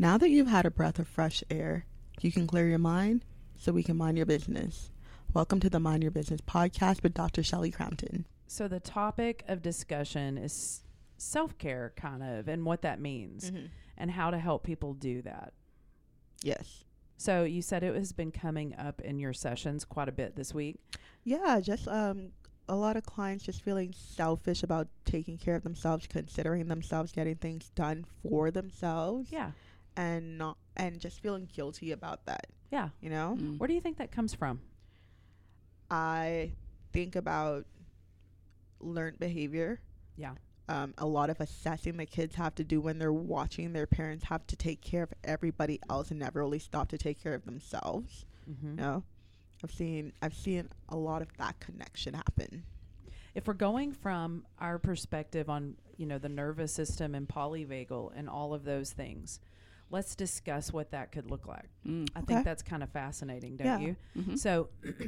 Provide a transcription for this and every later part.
Now that you've had a breath of fresh air, you can clear your mind so we can mind your business. Welcome to the Mind Your Business podcast with Dr. Shelley Crampton. So the topic of discussion is self-care, kind of, and what that means and how to help people do that. Yes. So you said it has been coming up in your sessions quite a bit this week. Yeah, just a lot of clients just feeling selfish about taking care of themselves, considering themselves, getting things done for themselves. Yeah. And just feeling guilty about that. Yeah. You know? Where do you think that comes from? I think about learned behavior. Yeah. A lot of assessing the kids have to do when they're watching their parents have to take care of everybody else and never really stop to take care of themselves. You know? I've seen a lot of that connection happen. If we're going from our perspective on, the nervous system and polyvagal and all of those things, let's discuss what that could look like. I think that's kind of fascinating, don't you? So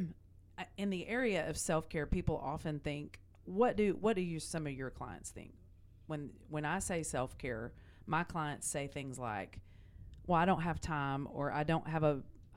in the area of self-care, people often think, what do some of your clients think? When I say self-care, my clients say things like, well, I don't have time, or I don't have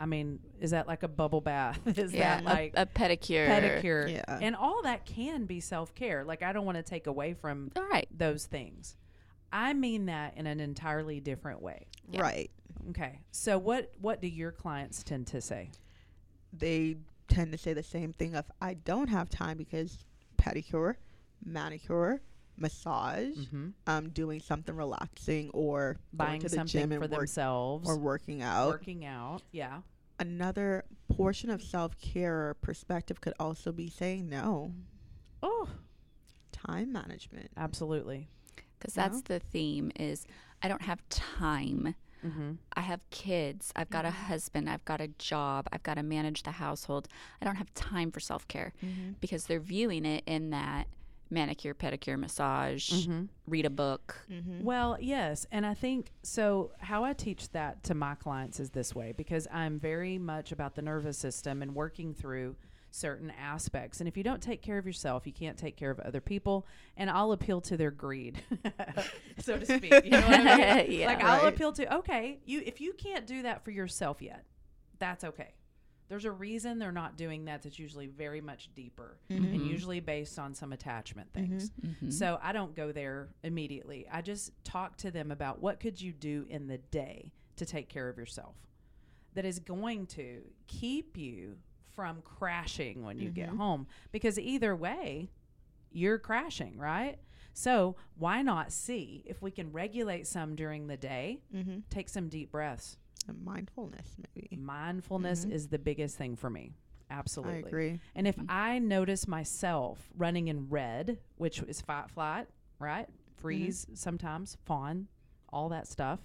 is that like a bubble bath? Is that like a pedicure? Pedicure. Yeah. And all that can be self-care. Like, I don't want to take away from those things. I mean that in an entirely different way. Yeah. Right. Okay. So what do your clients tend to say? They tend to say the same thing of, I don't have time because pedicure, manicure, massage, doing something relaxing, or buying going to the something gym and for themselves, or working out. Yeah. Another portion of self-care or perspective could also be saying no. Oh, time management. Absolutely. Because that's the theme is I don't have time. I have kids. I've got a husband. I've got a job. I've got to manage the household. I don't have time for self-care because they're viewing it in that manicure, pedicure, massage, read a book. Well, yes. And I think, so how I teach that to my clients is this way, because I'm very much about the nervous system and working through certain aspects. And if you don't take care of yourself, you can't take care of other people. And I'll appeal to their greed, so to speak. You know what I mean? I'll appeal to, okay, if you can't do that for yourself yet, that's okay. There's a reason they're not doing that. That's usually very much deeper and usually based on some attachment things. So I don't go there immediately. I just talk to them about what could you do in the day to take care of yourself that is going to keep you from crashing when you get home, because either way you're crashing, right? So why not see if we can regulate some during the day, take some deep breaths. And mindfulness, maybe. Mindfulness is the biggest thing for me. Absolutely. I agree. And if I notice myself running in red, which is fight, flight, right? Freeze, sometimes fawn, all that stuff,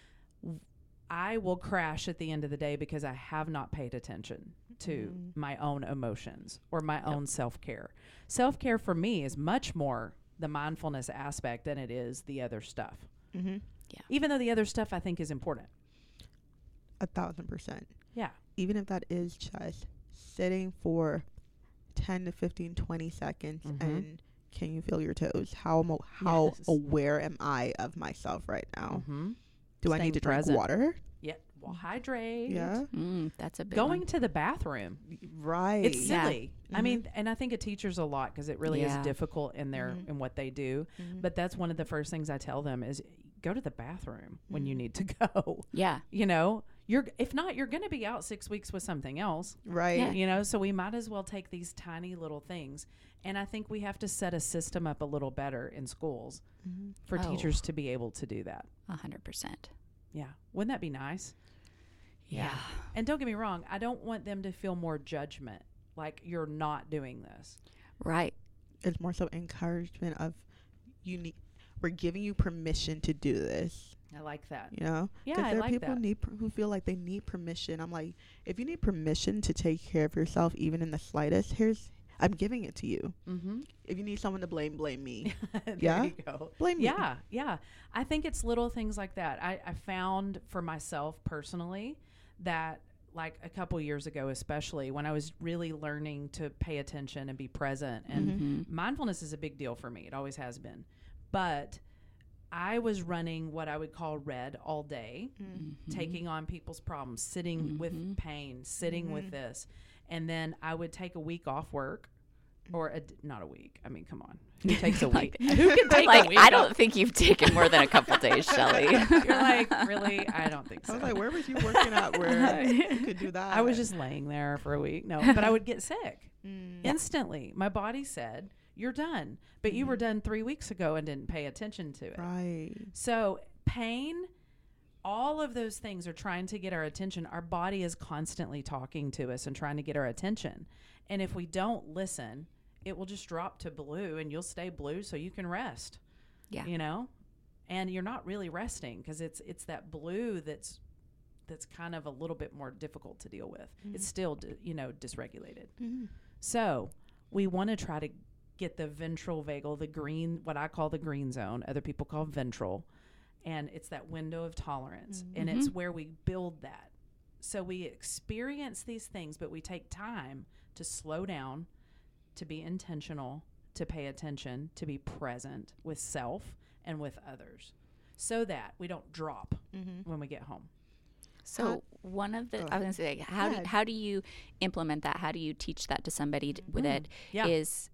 I will crash at the end of the day because I have not paid attention to my own emotions or my own self-care. Self-care for me is much more the mindfulness aspect than it is the other stuff. Yeah. Even though the other stuff I think is important. 1,000%. Yeah. Even if that is just sitting for 10 to 15, 20 seconds and can you feel your toes? How aware am I of myself right now? Do I need to drink water? Yeah. Well, hydrate. Yeah. That's a big Going one. to the bathroom. Right. It's silly. I mean, and I think it teaches a lot because it really is difficult in their in what they do. But that's one of the first things I tell them is go to the bathroom when you need to go. Yeah. If not, you're going to be out 6 weeks with something else. Right. Yeah. So we might as well take these tiny little things. And I think we have to set a system up a little better in schools for teachers to be able to do that. 100%. Yeah. Wouldn't that be nice? Yeah. And don't get me wrong, I don't want them to feel more judgment, like you're not doing this. Right. It's more so encouragement of we're giving you permission to do this. I like that. Yeah, I like people that. who feel like they need permission. I'm like, if you need permission to take care of yourself, even in the slightest, I'm giving it to you. If you need someone to blame me. There you go. Blame me. Yeah. I think it's little things like that. I found for myself personally that, like a couple years ago, especially when I was really learning to pay attention and be present, and mindfulness is a big deal for me. It always has been. But I was running what I would call red all day, taking on people's problems, sitting with pain, sitting with this. And then I would take a week off work, or not a week. I mean, come on. Who takes a week? Who can take a week I don't think you've taken more than a couple days, Shelly. You're like, really? I don't think so. I was like, where was you working at where you could do that? I was just laying there for a week. No, but I would get sick instantly. My body said, you're done. But you were done 3 weeks ago and didn't pay attention to it. Right. So pain, all of those things are trying to get our attention. Our body is constantly talking to us and trying to get our attention. And if we don't listen, it will just drop to blue and you'll stay blue so you can rest. Yeah. You know? And you're not really resting because it's that blue that's kind of a little bit more difficult to deal with. It's still, dysregulated. So we want to try to get the ventral vagal, the green, what I call the green zone, other people call ventral. And it's that window of tolerance. And it's where we build that. So we experience these things, but we take time to slow down, to be intentional, to pay attention, to be present with self and with others so that we don't drop when we get home. So one of the, I was going to say, how do you implement that? How do you teach that to somebody that is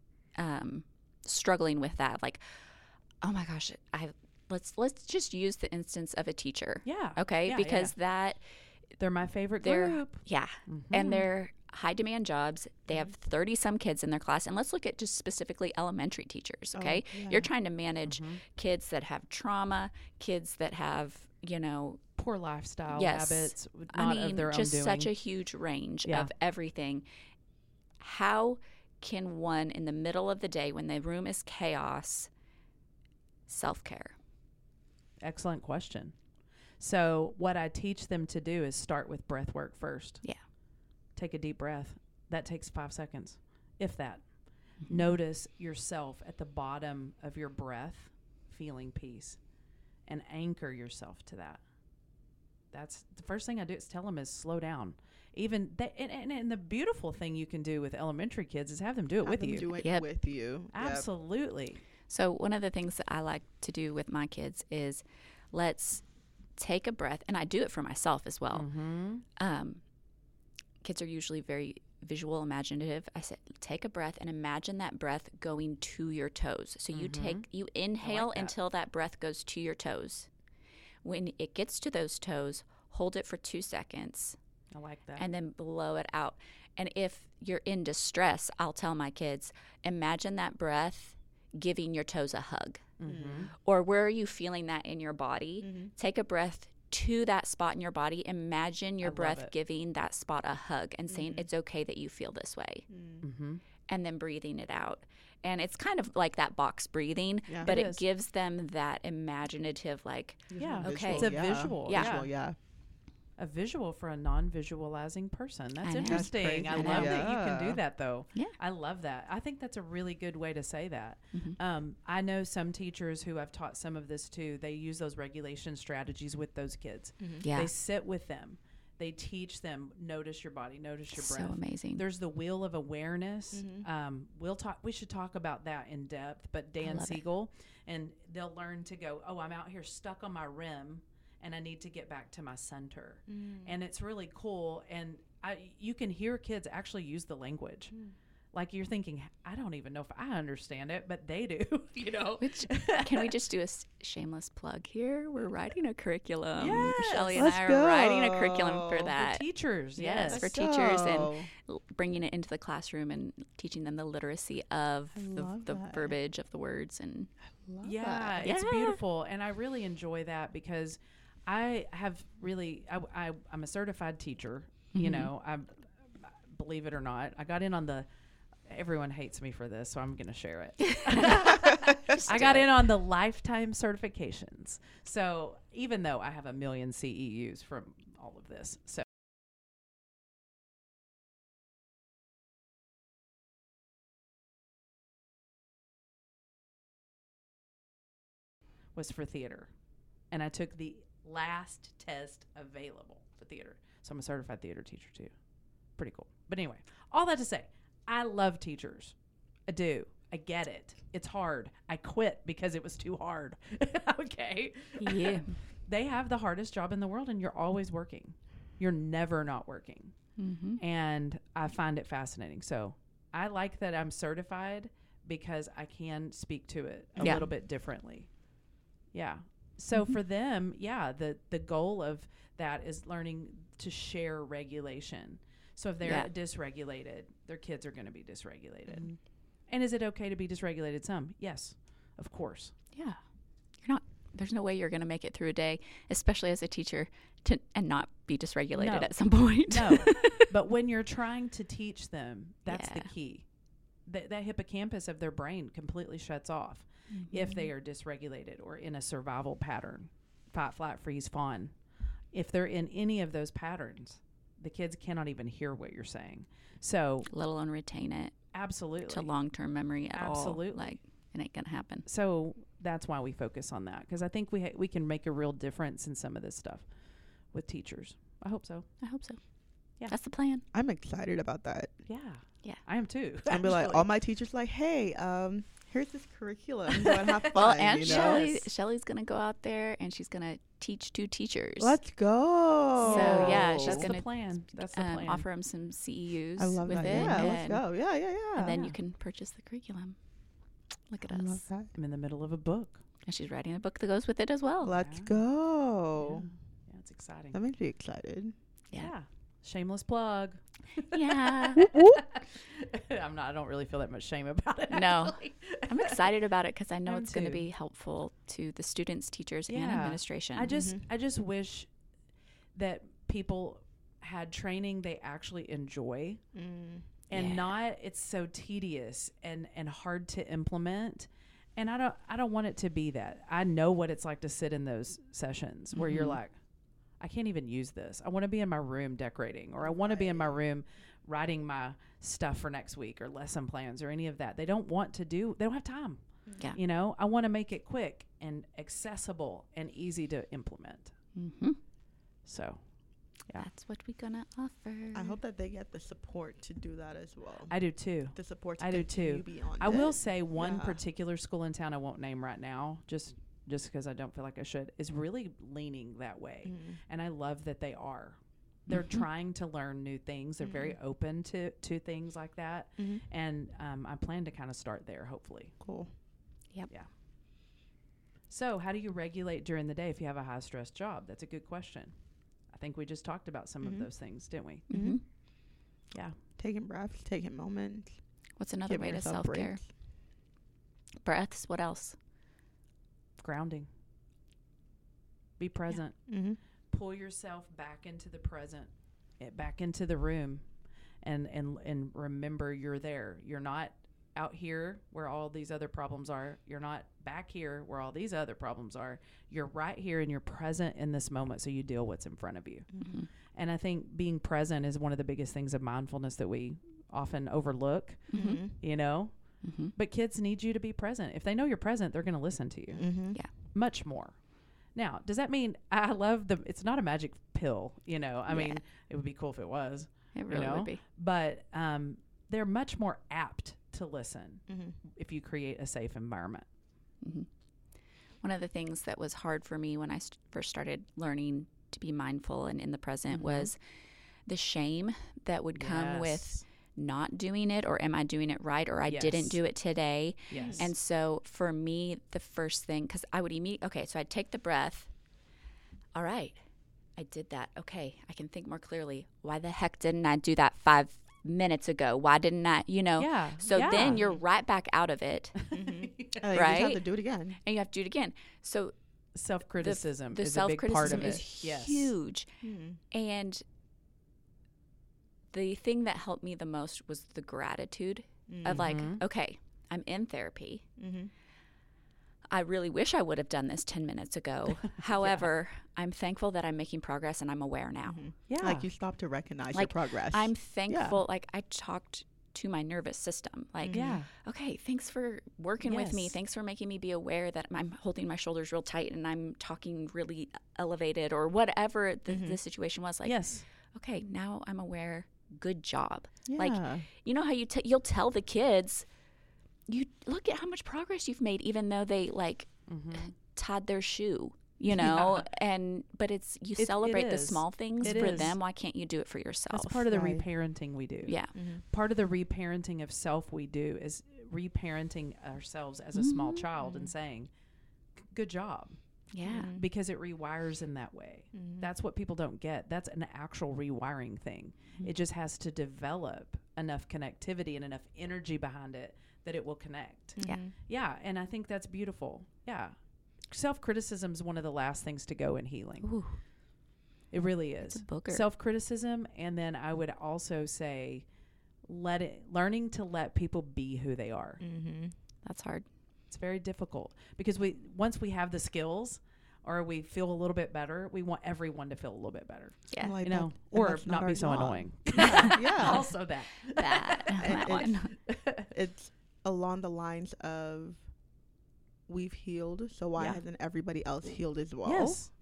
struggling with that? Like, oh my gosh, let's just use the instance of a teacher. Yeah. Okay. Yeah, because they're my favorite group. Yeah. And they're high demand jobs. They have 30 some kids in their class. And let's look at just specifically elementary teachers. Okay. You're trying to manage kids that have trauma, kids that have, poor lifestyle habits, not of their own just doing. Such a huge range of everything. How can one, in the middle of the day when the room is chaos, self-care? Excellent question. So what I teach them to do is start with breath work first. Yeah. Take a deep breath. That takes 5 seconds, if that. Notice yourself at the bottom of your breath, feeling peace, and anchor yourself to that. That's the first thing I do is tell them is slow down. Even and the beautiful thing you can do with elementary kids is have them do it with you. Do it with you. Absolutely. So one of the things that I like to do with my kids is let's take a breath, and I do it for myself as well. Kids are usually very visual, imaginative. I said, take a breath and imagine that breath going to your toes. So you inhale until that breath goes to your toes. When it gets to those toes, hold it for 2 seconds. I like that. And then blow it out. And if you're in distress, I'll tell my kids, imagine that breath giving your toes a hug. Or where are you feeling that in your body? Take a breath to that spot in your body. Imagine your breath giving that spot a hug and saying it's okay that you feel this way. And then breathing it out. And it's kind of like that box breathing, but it gives them that imaginative, like, okay. It's a visual. Yeah. A visual for a non-visualizing person. That's interesting. I love that you can do that, though. Yeah. I love that. I think that's a really good way to say that. I know some teachers who have taught some of this, too. They use those regulation strategies with those kids. They sit with them. They teach them, notice your body, notice your breath. So amazing. There's the wheel of awareness. We should talk about that in depth, but Dan Siegel, and they'll learn to go, oh, I'm out here stuck on my rim, and I need to get back to my center. And it's really cool. And you can hear kids actually use the language. Like you're thinking, I don't even know if I understand it, but they do, Which, can we just do a shameless plug here? We're writing a curriculum. Yes, Shelly and I are writing a curriculum for that. For teachers, yes. For teachers and bringing it into the classroom and teaching them the literacy of the verbiage of the words. And it's beautiful. And I really enjoy that because I have really, I'm a certified teacher, I believe it or not. I got in on everyone hates me for this, so I'm going to share it. I got in on the lifetime certifications. So even though I have a million CEUs from all of this, so was for theater. And I took the last test available for theater. So I'm a certified theater teacher too. Pretty cool. But anyway, all that to say, I love teachers. I do. I get it. It's hard. I quit because it was too hard. Okay. Yeah. They have the hardest job in the world, and you're always working. You're never not working. Mm-hmm. And I find it fascinating. So I like that I'm certified because I can speak to it a little bit differently. Yeah. So for them, the goal of that is learning to share regulation. So if they're dysregulated, their kids are going to be dysregulated. Mm-hmm. And is it okay to be dysregulated some? Yes, of course. Yeah. There's no way you're going to make it through a day, especially as a teacher, and not be dysregulated at some point. No. But when you're trying to teach them, that's the key. That hippocampus of their brain completely shuts off if they are dysregulated or in a survival pattern, fight, flight, freeze, fawn. If they're in any of those patterns, the kids cannot even hear what you're saying. So, let alone retain it. Absolutely. To long-term memory at all. Absolutely. Like, it ain't going to happen. So that's why we focus on that, because I think we can make a real difference in some of this stuff with teachers. I hope so. Yeah. That's the plan. I'm excited about that. Yeah. Yeah. I am too. I'll be like, all my teachers like, hey, here's this curriculum. Go and have fun. Well, and you know? Shelly's going to go out there and she's going to teach 2 teachers. Let's go. So, yeah, she's That's going the to plan. That's the plan. offer them some CEUs I love with that. it. Yeah, let's go. Yeah. And then you can purchase the curriculum. Look at I us. love that. I'm in the middle of a book. And she's writing a book that goes with it as well. Let's go. Yeah, it's exciting. That makes me excited. Yeah. Shameless plug. Yeah. I don't really feel that much shame about it. No. Actually. I'm excited about it because I know Me it's going to too. be helpful to the students, teachers, and Yeah. administration. I just wish that people had training they actually enjoy and not it's so tedious and hard to implement. And I don't want it to be that. I know what it's like to sit in those sessions where you're like, I can't even use this. I want to be in my room decorating, or I want to be in my room writing my stuff for next week or lesson plans or any of that. They don't have time. Yeah. You know, I want to make it quick and accessible and easy to implement. Mm-hmm. So, yeah. That's what we're going to offer. I hope that they get the support to do that as well. I do too. The support to I do continue too. beyond I will it. say one particular school in town I won't name right now, just because I don't feel like I should, is really leaning that way. And I love that they are. They're trying to learn new things. They're very open to things like that. And I plan to kind of start there, hopefully. Cool. Yep. Yeah. So how do you regulate during the day if you have a high-stress job? That's a good question. I think we just talked about some of those things, didn't we? Mm-hmm. Yeah. Taking breaths, taking moments. What's another giving way to yourself self-care? breaks. Breaths. What else? Grounding. Be present. Mm-hmm. Pull yourself back into the present, back into the room, and remember you're there. You're not out here where all these other problems are. You're not back here where all these other problems are. You're right here and you're present in this moment, so you deal what's in front of you. Mm-hmm. And I think being present is one of the biggest things of mindfulness that we often overlook, Mm-hmm. you know? Mm-hmm. But kids need you to be present. If they know you're present, they're going to listen to you Mm-hmm. Yeah. much more. Now, does that mean I love it's not a magic pill, you know? I mean, it would be cool if it was. It really would be. But they're much more apt to listen Mm-hmm. if you create a safe environment. Mm-hmm. One of the things that was hard for me when I first started learning to be mindful and in the present was the shame that would come with not doing it, or am I doing it right, or I didn't do it today. Yes. And so for me, the first thing, because I would so I'd take the breath. All right, I did that. Okay, I can think more clearly. Why the heck didn't I do that 5 minutes ago? Why didn't I, Yeah. So then you're right back out of it, Mm-hmm. Right? You just have to do it again. and you have to do it again. So Self-criticism the is a big part self-criticism of it. is Yes. huge. Mm-hmm. And the thing that helped me the most was the gratitude of like, okay, I'm in therapy. Mm-hmm. I really wish I would have done this 10 minutes ago. However, I'm thankful that I'm making progress and I'm aware now. Mm-hmm. Yeah. Like you stop to recognize your Like, progress. I'm thankful. Like I talked to my nervous system. Like, Yeah. okay, thanks for working with me. Yes. Thanks for making me be aware that I'm holding my shoulders real tight and I'm talking really elevated, or whatever the situation was. Like, Yes. okay, now I'm aware. Good job. yeah. Like, you know how you'll tell the kids, you look at how much progress you've made, even though they like tied their shoe, you know, but you celebrate the small things for them. Why can't you do it for yourself? That's part of the reparenting we do. Yeah. Part of the reparenting of self we do is reparenting ourselves as a small child and saying, good job. Yeah. Because it rewires in that way. That's what people don't get. That's an actual rewiring thing. It just has to develop enough connectivity and enough energy behind it that it will connect. Yeah. Yeah. And I think that's beautiful. Yeah. Self-criticism is one of the last things to go in healing. Ooh. It really is. It's a booger. Self-criticism. And then I would also say learning to let people be who they are. That's hard. It's very difficult because once we have the skills or we feel a little bit better, we want everyone to feel a little bit better. Yeah. Like you know, or not be so annoying. Yeah. Also that. That one. It's along the lines of we've healed, so why hasn't everybody else healed as well?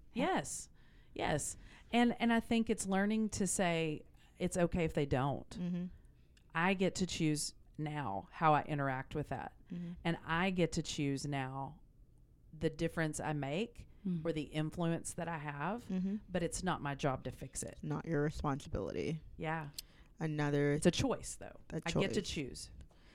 Yes. And I think it's learning to say it's okay if they don't. I get to choose now how I interact with that. And I get to choose now the difference I make or the influence that I have, but it's not my job to fix it. Not your responsibility. Yeah. It's a choice though. I get to choose.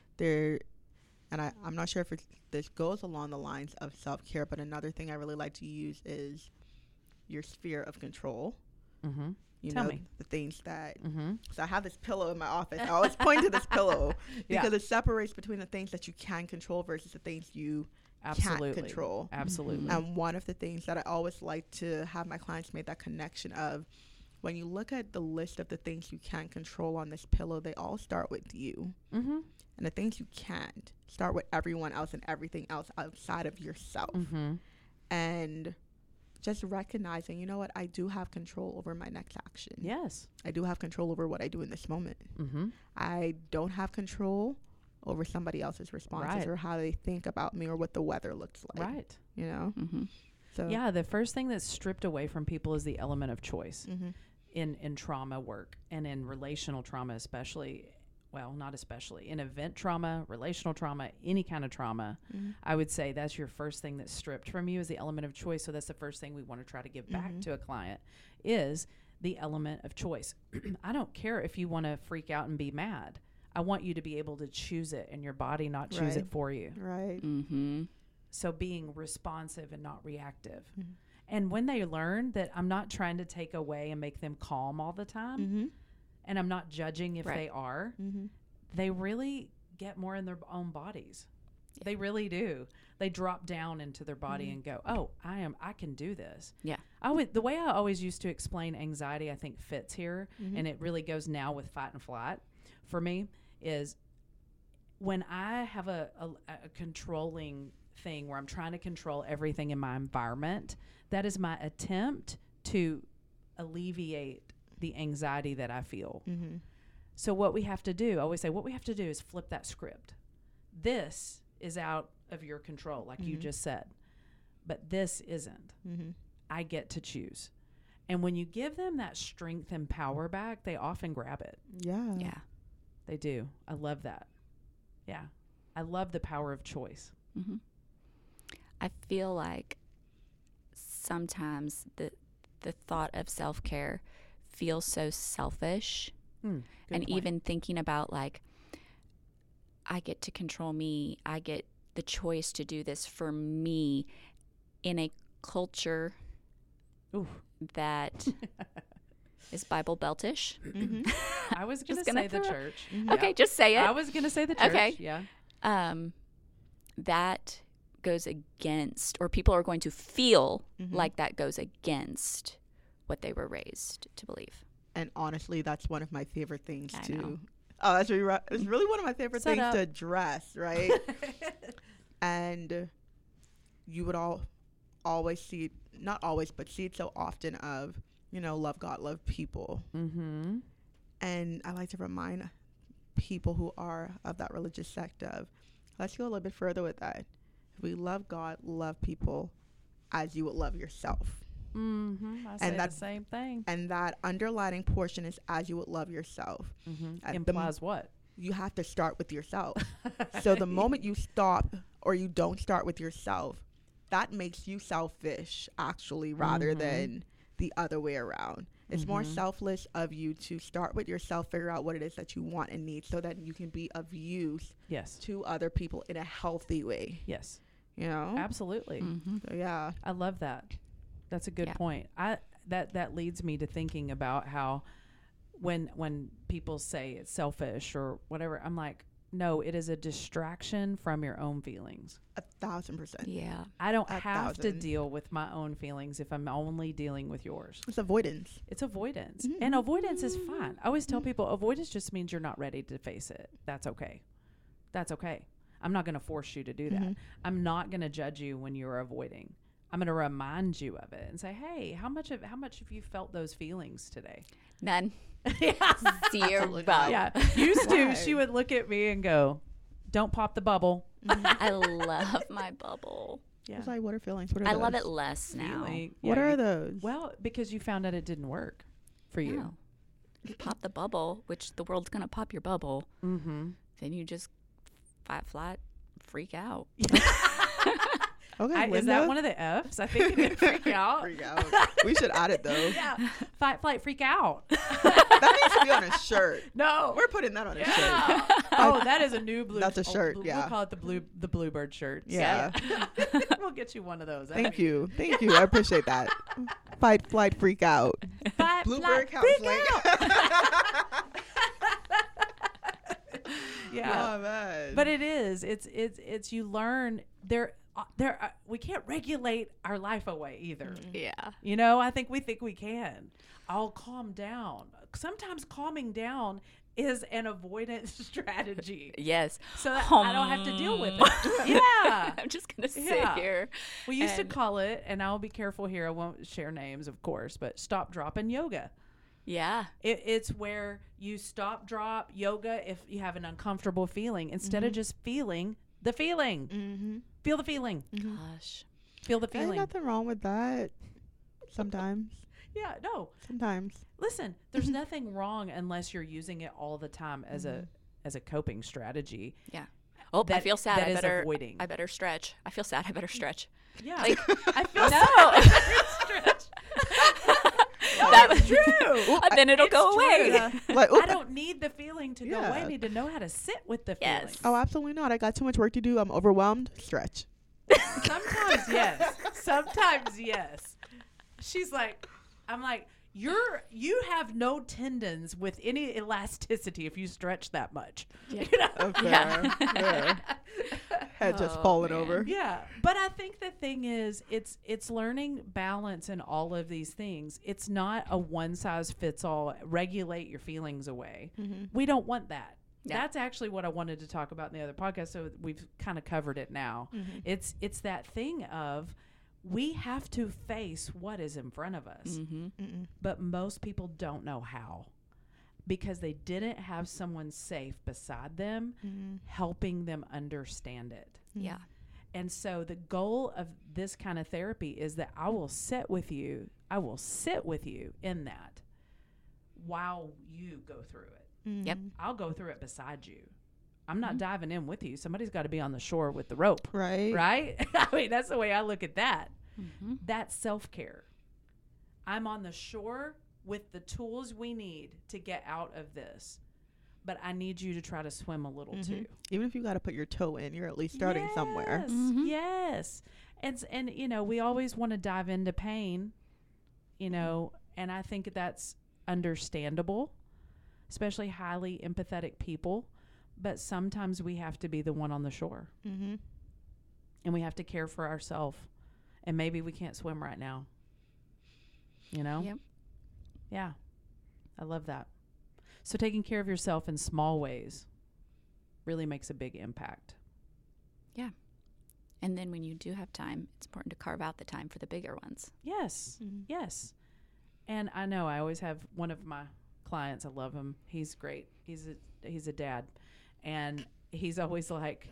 And I'm not sure if this goes along the lines of self-care, but another thing I really like to use is your sphere of control. Tell me. The things that, so I have this pillow in my office. I always point to this pillow because it separates between the things that you can control versus the things you can't control. Absolutely. And one of the things that I always like to have my clients make that connection of, when you look at the list of the things you can control on this pillow, they all start with you. And the things you can't start with everyone else and everything else outside of yourself. And just recognizing, you know what, I do have control over my next action. Yes. I do have control over what I do in this moment. I don't have control over somebody else's responses or how they think about me or what the weather looks like. Right. You know? So yeah, the first thing that's stripped away from people is the element of choice in trauma work and in relational trauma especially. Well, not especially. In event trauma, relational trauma, any kind of trauma, I would say that's your first thing that's stripped from you is the element of choice. So that's the first thing we want to try to give back to a client is the element of choice. I don't care if you want to freak out and be mad. I want you to be able to choose it and your body not choose it for you. Right. So being responsive and not reactive. And when they learn that I'm not trying to take away and make them calm all the time, and I'm not judging if they are, they really get more in their own bodies. They really do. They drop down into their body and go, oh, I can do this. Yeah. The way I always used to explain anxiety, I think fits here, and it really goes now with fight and flight for me, is when I have a controlling thing where I'm trying to control everything in my environment, that is my attempt to alleviate the anxiety that I feel. So what we have to do, I always say, what we have to do is flip that script. This is out of your control, like you just said, but this isn't. I get to choose. And when you give them that strength and power back, they often grab it. Yeah. They do. I love that. Yeah. I love the power of choice. I feel like sometimes the thought of self-care feels so selfish. And point. Even thinking about like, I get to control me. I get the choice to do this for me in a culture that is Bible Beltish. I was going to say the church. Okay, just say it. I was going to say the church. Okay. Yeah. That goes against, or people are going to feel like that goes against what they were raised to believe. And honestly, that's one of my favorite things I to. know. Oh, that's really it's really one of my favorite things to address, right? And you would always see, not always, but see it so often of, love God, love people. And I like to remind people who are of that religious sect of, let's go a little bit further with that. If we love God, love people as you would love yourself. I say the same thing. And that underlining portion is as you would love yourself. Implies what? you have to start with yourself. So the moment you stop or you don't start with yourself, that makes you selfish, actually, rather than the other way around. It's more selfless of you to start with yourself, figure out what it is that you want and need, so that you can be of use to other people in a healthy way. Yes. You know? Absolutely. So, yeah. I love that. That's a good point. That leads me to thinking about how when people say it's selfish or whatever, I'm like, no, it is a distraction from your own feelings. 1,000%. Yeah. I don't have to deal with my own feelings if I'm only dealing with yours. It's avoidance. It's avoidance. And avoidance is fine. I always tell people avoidance just means you're not ready to face it. That's okay. That's okay. I'm not going to force you to do that. I'm not going to judge you when you're avoiding. I'm going to remind you of it and say, hey, how much have you felt those feelings today? None. Yeah. Zero. Yeah. Used to, she would look at me and go, don't pop the bubble. I love my bubble. Yeah. It's like, what are feelings? What are I those? love it less now. What are those? Well, because you found out it didn't work for you. No. You pop the bubble, which the world's going to pop your bubble. Then you just flat freak out. Okay, is that one of the F's? I think it is freak out. Freak out. We should add it though. Yeah. Fight, flight, freak out. That needs to be on a shirt. No. We're putting that on a shirt. Oh, that is a new blue. That's a shirt, We'll yeah. call it the Bluebird shirt. Yeah. We'll get you one of those. Thank you. I appreciate that. Fight, flight, freak out. Fight, Bluebird flight, freak counseling. out. Yeah. Oh, man. But it is. It's you learn we can't regulate our life away either. Yeah. You know, I think we can. I'll calm down. Sometimes calming down is an avoidance strategy. Yes. So that I don't have to deal with it. Yeah. I'm just going to sit here. We used to call it, and I'll be careful here, I won't share names, of course, but stop, drop, and yoga. Yeah. It's where you stop, drop, yoga if you have an uncomfortable feeling, instead of just feeling the feeling. Feel the feeling. Gosh. Feel the feeling. There's nothing wrong with that. Sometimes. Yeah, no. Sometimes. Listen, there's nothing wrong unless you're using it all the time as a coping strategy. Yeah. Oh, I feel sad. Avoiding. I better stretch. I feel sad. I better stretch. Yeah. Like, I feel sad. Stretch. That's true. Then it'll go away. Like, I don't need the feeling to go away. I need to know how to sit with the feeling. Oh, absolutely not. I got too much work to do. I'm overwhelmed. Stretch. Sometimes yes. Sometimes yes. She's like, I'm like, you have no tendons with any elasticity if you stretch that much. Yeah. You know? Okay. Yeah. Head just falling over. Yeah. But I think the thing is, it's learning balance in all of these things. It's not a one size fits all, regulate your feelings away. We don't want that. Yeah. That's actually what I wanted to talk about in the other podcast. So we've kind of covered it now. It's that thing of, we have to face what is in front of us. But most people don't know how, because they didn't have someone safe beside them helping them understand it. Yeah. And so the goal of this kind of therapy is that I will sit with you in that while you go through it. Yep. I'll go through it beside you. I'm not diving in with you. Somebody's got to be on the shore with the rope. Right. Right? I mean, that's the way I look at that. That's self-care. I'm on the shore with the tools we need to get out of this. But I need you to try to swim a little too. Even if you got to put your toe in, you're at least starting somewhere. Yes. And you know, we always want to dive into pain, you know, and I think that's understandable, especially highly empathetic people. But sometimes we have to be the one on the shore. And we have to care for ourselves. And maybe we can't swim right now. You know? Yep. Yeah. I love that. So taking care of yourself in small ways really makes a big impact. Yeah. And then when you do have time, it's important to carve out the time for the bigger ones. Yes. Yes. And I know I always have one of my clients. I love him. He's great. He's a dad. And he's always like,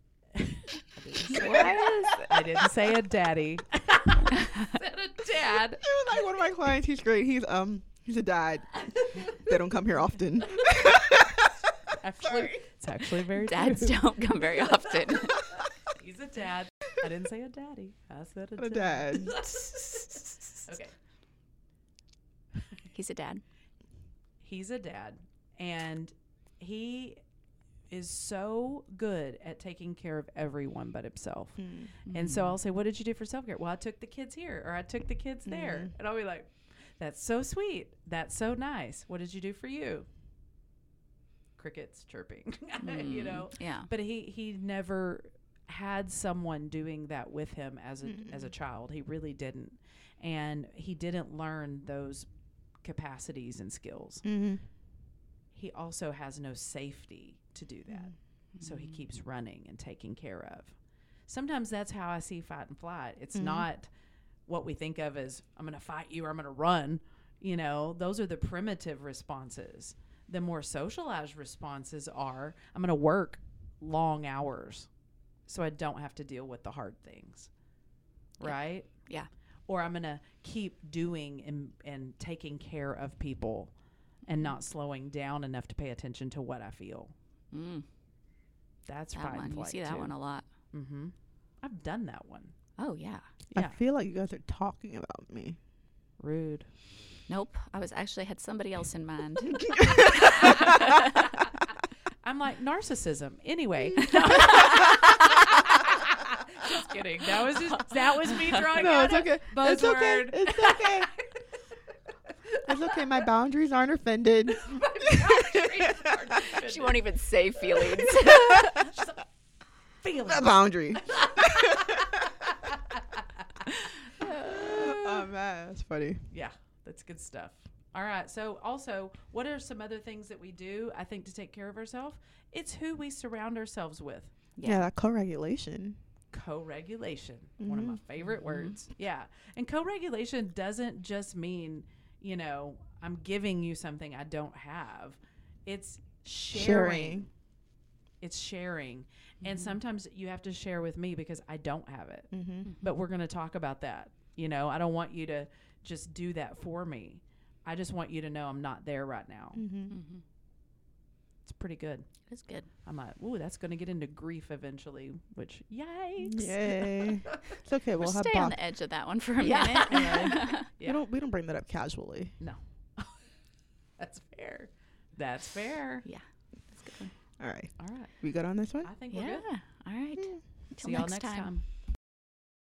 I didn't say a daddy. I said a dad. You're like one of my clients. He's great. He's a dad. They don't come here often. It's actually very Dads true. don't come very often. He's a dad. I didn't say a daddy. I said A dad. Okay. He's a dad. He's a dad, and he is so good at taking care of everyone but himself. Mm-hmm. And so I'll say, what did you do for self-care? Well, I took the kids here, or I took the kids there. And I'll be like, that's so sweet. That's so nice. What did you do for you? Crickets chirping, you know? Yeah. But he never had someone doing that with him as a child. He really didn't. And he didn't learn those capacities and skills. Mm-hmm. He also has no safety to do that. So he keeps running and taking care of. Sometimes that's how I see fight and flight. It's not what we think of as, I'm going to fight you or I'm going to run. You know, those are the primitive responses. The more socialized responses are, I'm going to work long hours so I don't have to deal with the hard things. Right? Yeah. Or I'm going to keep doing and taking care of people and not slowing down enough to pay attention to what I feel. That's that fight one. and flight. You see that one a lot. Mm-hmm. I've done that one. Oh, yeah. I feel like you guys are talking about me. Rude. Nope. I had somebody else in mind. I'm like, narcissism. Anyway. Just kidding. That was me drawing No, out it's okay. a buzzword. It's okay. It's okay. It's okay. My boundaries aren't offended. She won't even say feelings. A boundary. Oh man, that's funny. Yeah, that's good stuff. All right. So also, what are some other things that we do, I think, to take care of ourselves? It's who we surround ourselves with. Yeah, that co-regulation. Co-regulation, one of my favorite words. Yeah. And co-regulation doesn't just mean, you know, I'm giving you something I don't have. It's sharing. It's sharing. And sometimes you have to share with me because I don't have it. But we're going to talk about that. You know, I don't want you to just do that for me. I just want you to know I'm not there right now. It's pretty good. It's good. I'm like, ooh, that's going to get into grief eventually, which, yikes. Yay. It's okay. We'll have stay on the edge of that one for a minute. Yeah. We don't bring that up casually. No. That's fair. That's fair. Yeah. That's a good one. All right. All right. We good on this one? I think we're Yeah. good. All right. See y'all next time.